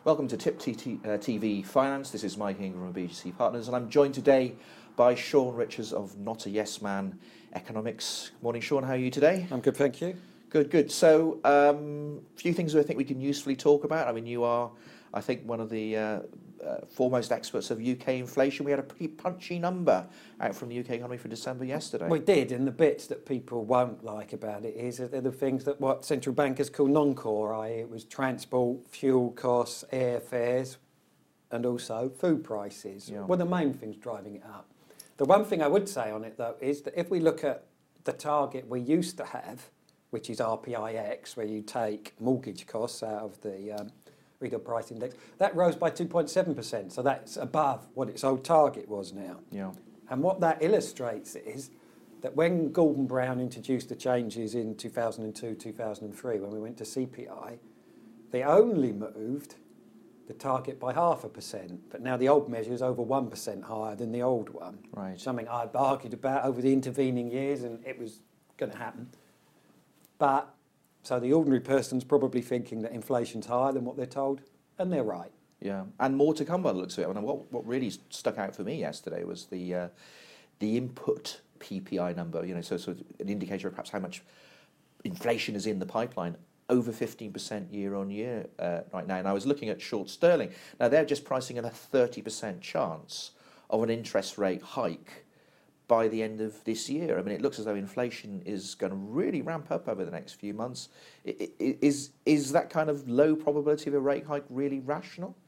Welcome to TV Finance. This is Mike Ingram of BGC Partners, and I'm joined today by Sean Richards of Not a Yes Man Economics. Morning, Sean. How are you today? I'm good, thank you. Good. So, a few things I think we can usefully talk about. I mean, you are, I think, one of the foremost experts of UK inflation. We had a pretty punchy number out from the UK economy for December yesterday. We did, and the bits that people won't like about it is that they're the things that what central bankers call non-core, i.e. it was transport, fuel costs, airfares, and also food prices. Yeah. Well, the main things driving it up. The one thing I would say on it, though, is that if we look at the target we used to have, which is RPIX, where you take mortgage costs out of the Retail Price Index, that rose by 2.7%, so that's above what its old target was now. Yeah. And what that illustrates is that when Gordon Brown introduced the changes in 2002, 2003, when we went to CPI, they only moved the target by 0.5%, but now the old measure is over 1% higher than the old one. Right. Something I've argued about over the intervening years, and it was going to happen. But so the ordinary person's probably thinking that inflation's higher than what they're told, and they're right. Yeah, and more to come by the looks of it. I mean, what really stuck out for me yesterday was the input PPI number. You know, so sort of an indicator of perhaps how much inflation is in the pipeline. Over 15% year on year right now. And I was looking at short sterling. Now they're just pricing in a 30% chance of an interest rate hike by the end of this year. I mean, it looks as though inflation is going to really ramp up over the next few months. Is that kind of low probability of a rate hike really rational?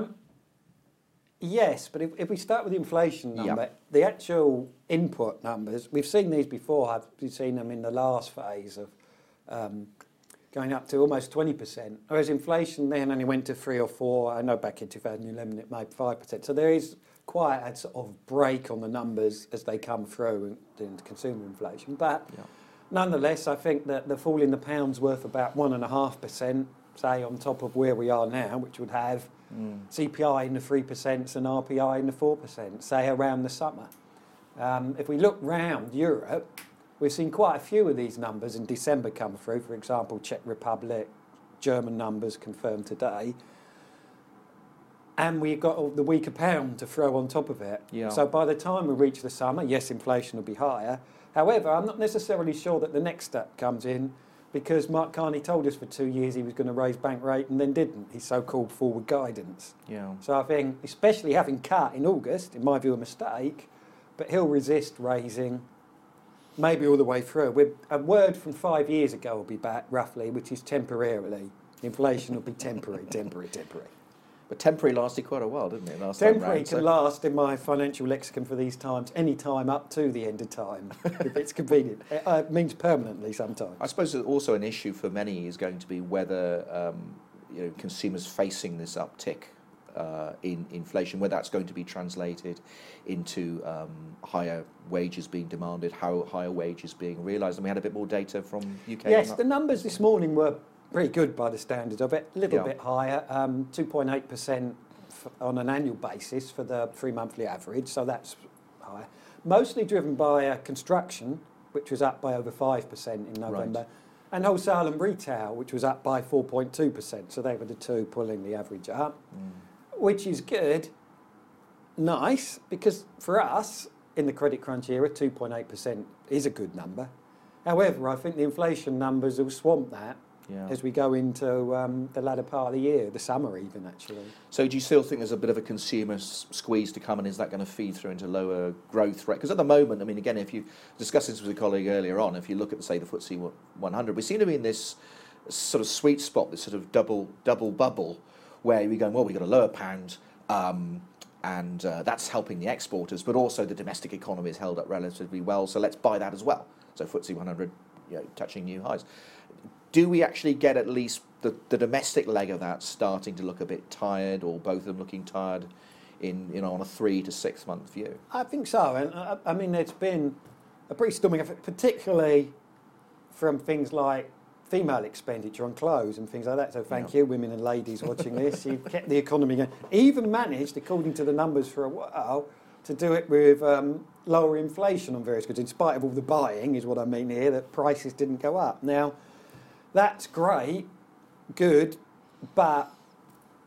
Yes, but if we start with the inflation number, the actual input numbers, we've seen these before. We've seen them in the last phase of going up to almost 20%, whereas inflation then only went to 3 or 4. I know back in 2011 it made 5%. So there is quite a sort of break on the numbers as they come through in consumer inflation. But nonetheless, I think that the fall in the pound's worth about 1.5%, say, on top of where we are now, which would have CPI in the 3% and RPI in the 4%, say, around the summer. If we look round Europe, we've seen quite a few of these numbers in December come through. For example, Czech Republic, German numbers confirmed today. And we've got the weaker pound to throw on top of it. Yeah. So by the time we reach the summer, yes, inflation will be higher. However, I'm not necessarily sure that the next step comes in, because Mark Carney told us for 2 years he was going to raise bank rate and then didn't, his so-called forward guidance. Yeah. So I think, especially having cut in August, in my view, a mistake, but he'll resist raising maybe all the way through. A word from 5 years ago will be back, roughly, which is temporarily. Inflation will be temporary. But temporary lasted quite a while, didn't it? Temporary can last, in my financial lexicon for these times, any time up to the end of time, if it's convenient. It means permanently sometimes. I suppose also an issue for many is going to be whether consumers facing this uptick in inflation, whether that's going to be translated into higher wages being demanded, how higher wages being realised. And we had a bit more data from UK. Yes, the numbers this morning were pretty good by the standards of it, a little bit higher, 2.8% on an annual basis for the 3-monthly average, so that's higher. Mostly driven by construction, which was up by over 5% in November, right, and wholesale and retail, which was up by 4.2%, so they were the two pulling the average up, which is good, nice, because for us, in the credit crunch era, 2.8% is a good number. However, I think the inflation numbers will swamp that as we go into the latter part of the year, the summer even, actually. So do you still think there's a bit of a consumer squeeze to come, and is that going to feed through into lower growth rate? Because at the moment, I mean, again, if you discussed this with a colleague earlier on, if you look at, say, the FTSE 100, we seem to be in this sort of sweet spot, this sort of double bubble, where we're going, well, we've got a lower pound, and that's helping the exporters, but also the domestic economy is held up relatively well, so let's buy that as well. So FTSE 100, touching new highs. Do we actually get at least the domestic leg of that starting to look a bit tired, or both of them looking tired on a 3 to 6 month view? I think so, and I mean, there's been a pretty stunning effort, particularly from things like female expenditure on clothes and things like that. So thank you, women and ladies watching this. You've kept the economy going. Even managed, according to the numbers for a while, to do it with lower inflation on various goods, in spite of all the buying, is what I mean here, that prices didn't go up. Now, that's great, good, but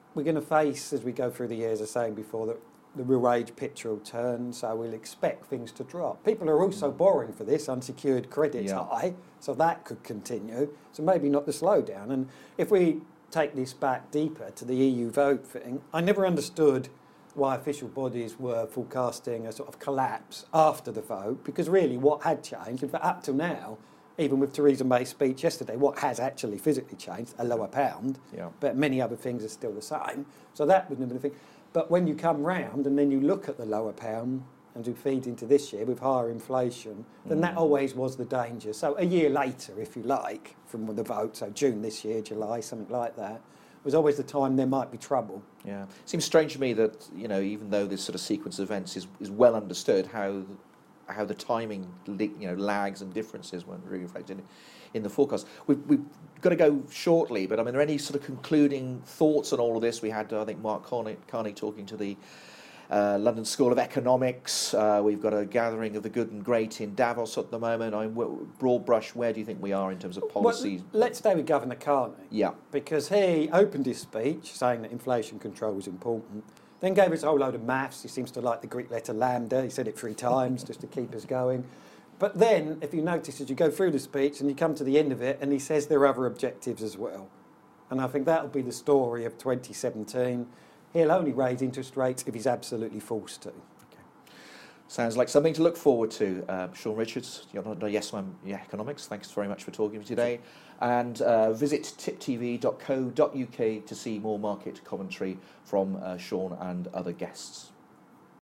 we're going to face, as we go through the years, as saying before, that the real wage picture will turn, so we'll expect things to drop. People are also borrowing for this, unsecured credit's high, so that could continue. So maybe not the slowdown. And if we take this back deeper to the EU vote thing, I never understood why official bodies were forecasting a sort of collapse after the vote, because really what had changed, in fact up till now, even with Theresa May's speech yesterday, what has actually physically changed, a lower pound, but many other things are still the same. So that wouldn't have been a thing. But when you come round and then you look at the lower pound and you feed into this year with higher inflation, then that always was the danger. So a year later, if you like, from the vote, so June this year, July, something like that, was always the time there might be trouble. Yeah, it seems strange to me that, you know, even though this sort of sequence of events is well understood, how the timing, you know, lags and differences weren't really reflected in the forecast. We've got to go shortly, but I mean, are there any sort of concluding thoughts on all of this? We had, I think, Mark Carney talking to the London School of Economics. We've got a gathering of the good and great in Davos at the moment. Broad brush, where do you think we are in terms of policy? Well, let's stay with Governor Carney. Yeah. Because he opened his speech saying that inflation control was important, then gave us a whole load of maths. He seems to like the Greek letter lambda. He said it 3 times just to keep us going. But then, if you notice, as you go through the speech and you come to the end of it, and he says there are other objectives as well. And I think that'll be the story of 2017. He'll only raise interest rates if he's absolutely forced to. Okay. Sounds like something to look forward to. Sean Richards, you're not Yes Man Economics. Thanks very much for talking to me today. And visit tiptv.co.uk to see more market commentary from Sean and other guests.